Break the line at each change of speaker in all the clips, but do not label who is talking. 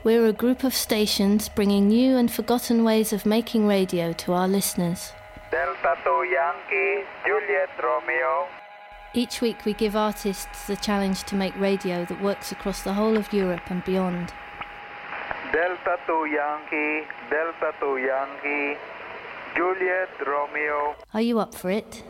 We're a group of stations bringing new and forgotten ways of making radio to our listeners.
Delta 2 Yankee, Juliet Romeo.
Each week we give artists the challenge to make radio that works across the whole of Europe and beyond.
Delta 2 Yankee, Delta 2 Yankee, Juliet Romeo.
Are you up for it?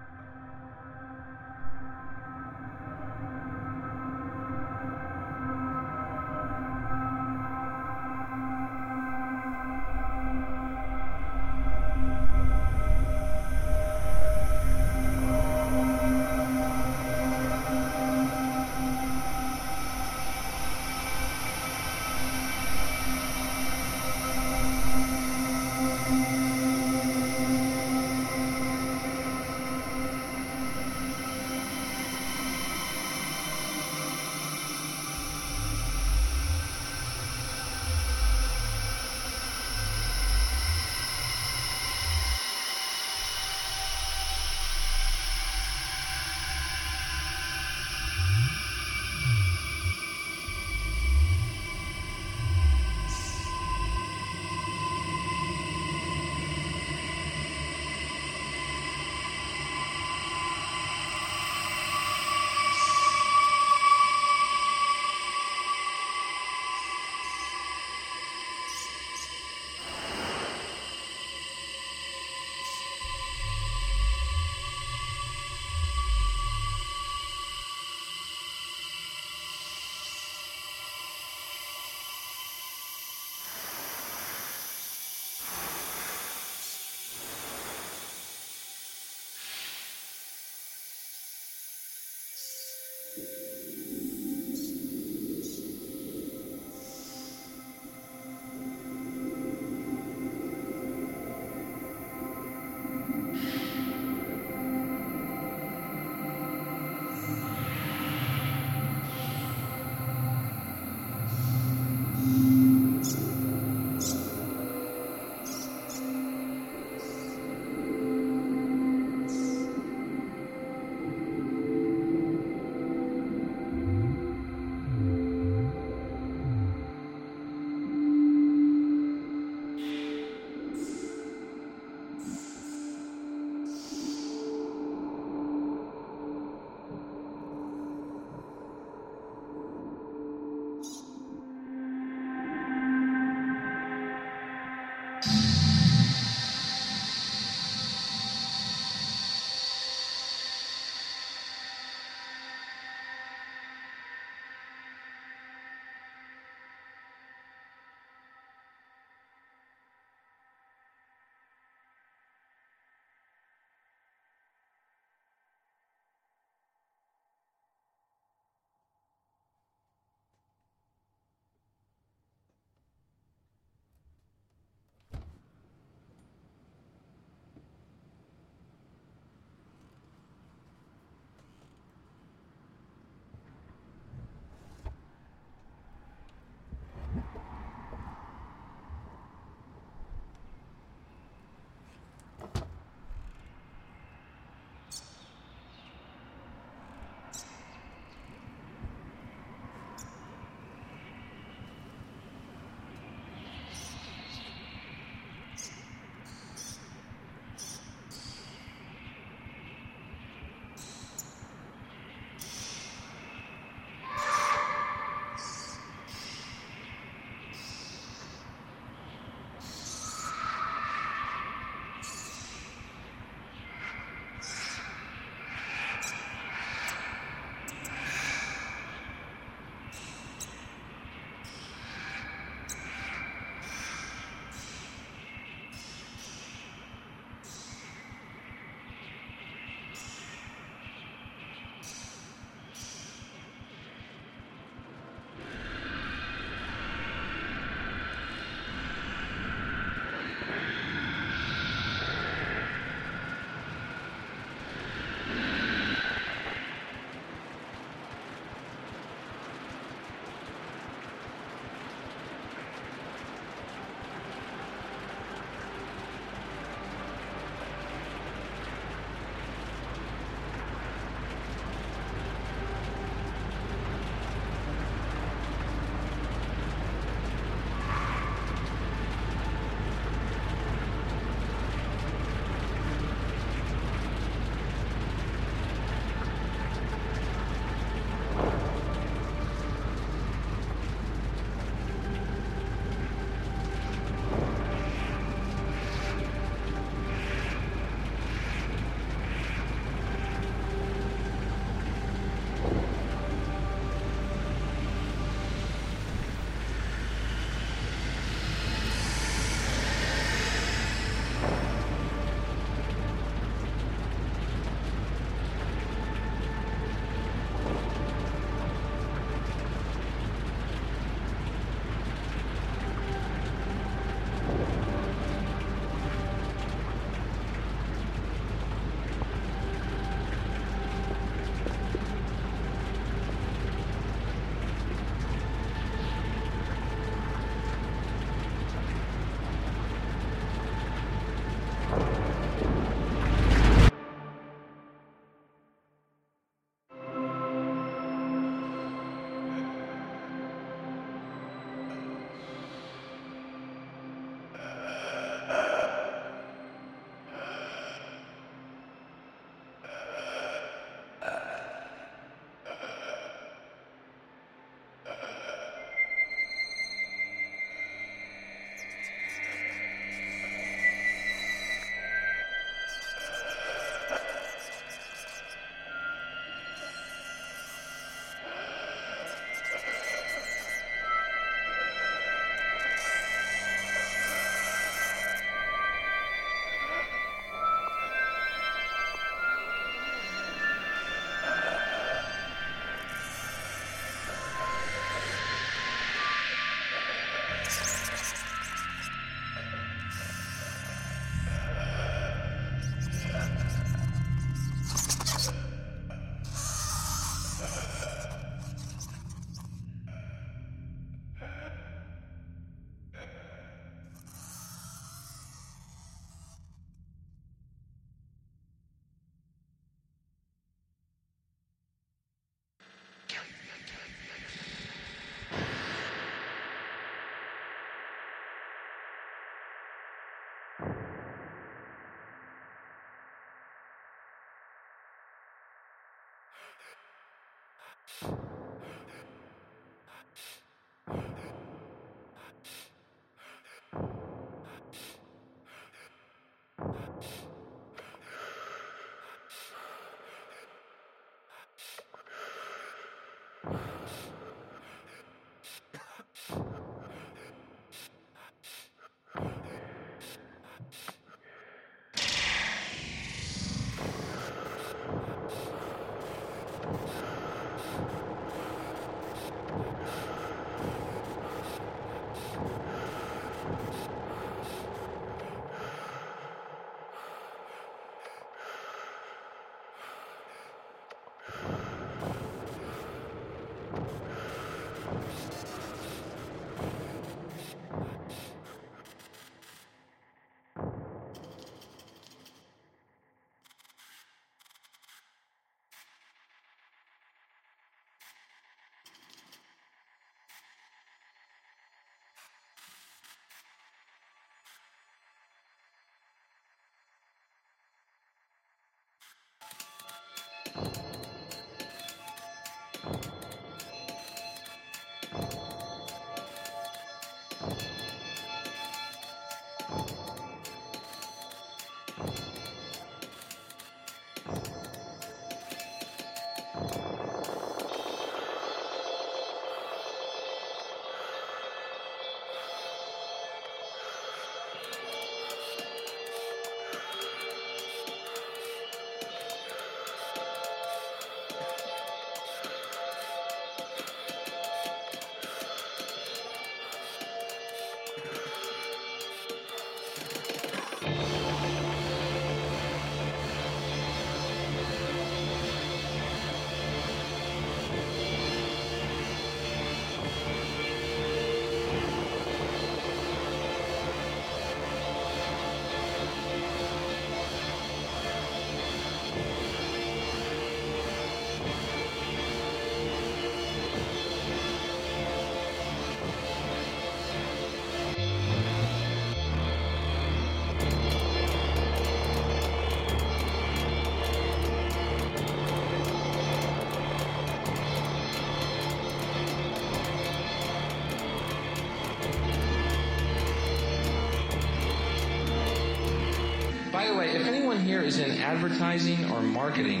By the way, if anyone here is in advertising or marketing,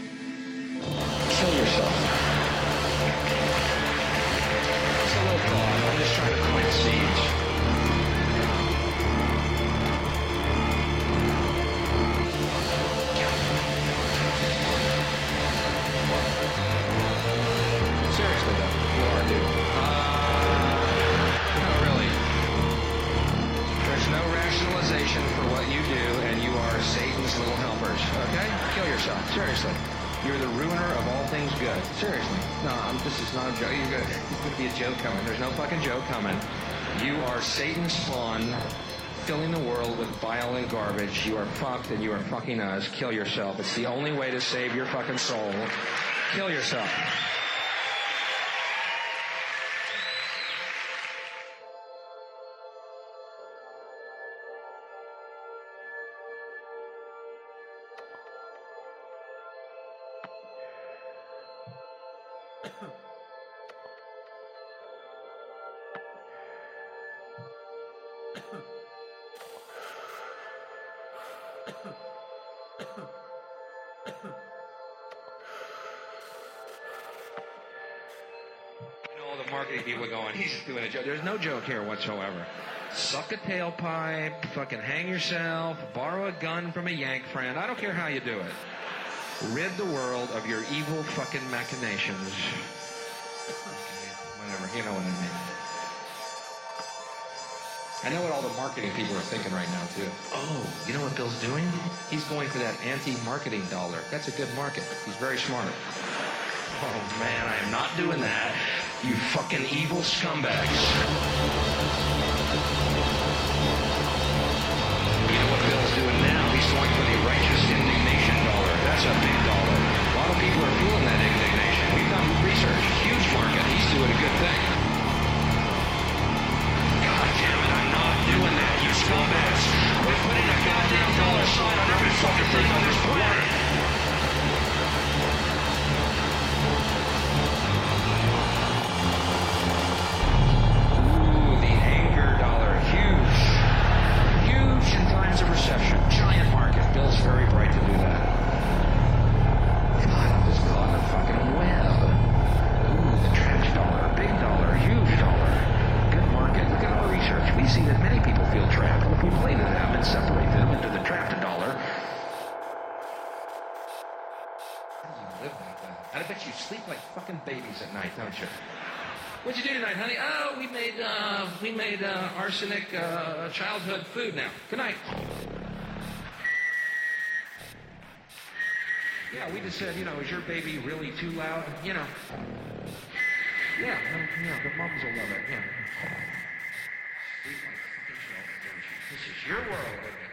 kill yourself. It's a little thought. I'm just trying to plant seeds. Seriously, though, you are, dude. No, really. There's no rationalization for what you do, and you are Satan's little helpers. Okay? Kill yourself. Seriously. You're the ruiner of all things good. Seriously. No, this is not a joke. There's going to be a joke coming. There's no fucking joke coming. You are Satan's spawn, filling the world with bile and garbage. You are fucked, and you are fucking us. Kill yourself. It's the only way to save your fucking soul. Kill yourself. Marketing people going, he's doing a joke. There's no joke here whatsoever. Suck a tailpipe, fucking hang yourself, borrow a gun from a yank friend. I don't care how you do it. Rid the world of your evil fucking machinations. Okay, whatever, you know what I mean. I know what all the marketing people are thinking right now, too. Oh, you know what Bill's doing? He's going for that anti-marketing dollar. That's a good market. He's very smart. Oh, man, I am not doing that. You fucking evil scumbags. You know what Bill's doing now? He's going for the righteous indignation dollar. That's a big dollar. A lot of people are feeling that indignation. We've done research. Huge market. He's doing a good thing. God damn it, I'm not doing that, you scumbags. We're putting a goddamn dollar sign on every fucking thing on this planet. you live that bad. And I bet you sleep like fucking babies at night, don't you? What'd you do tonight, honey? Oh, we made arsenic childhood food now. Good night. Yeah, we just said, is your baby really too loud? Yeah, the mums will love it. Yeah. Sleep like fucking children, don't you? This is your world, isn't it?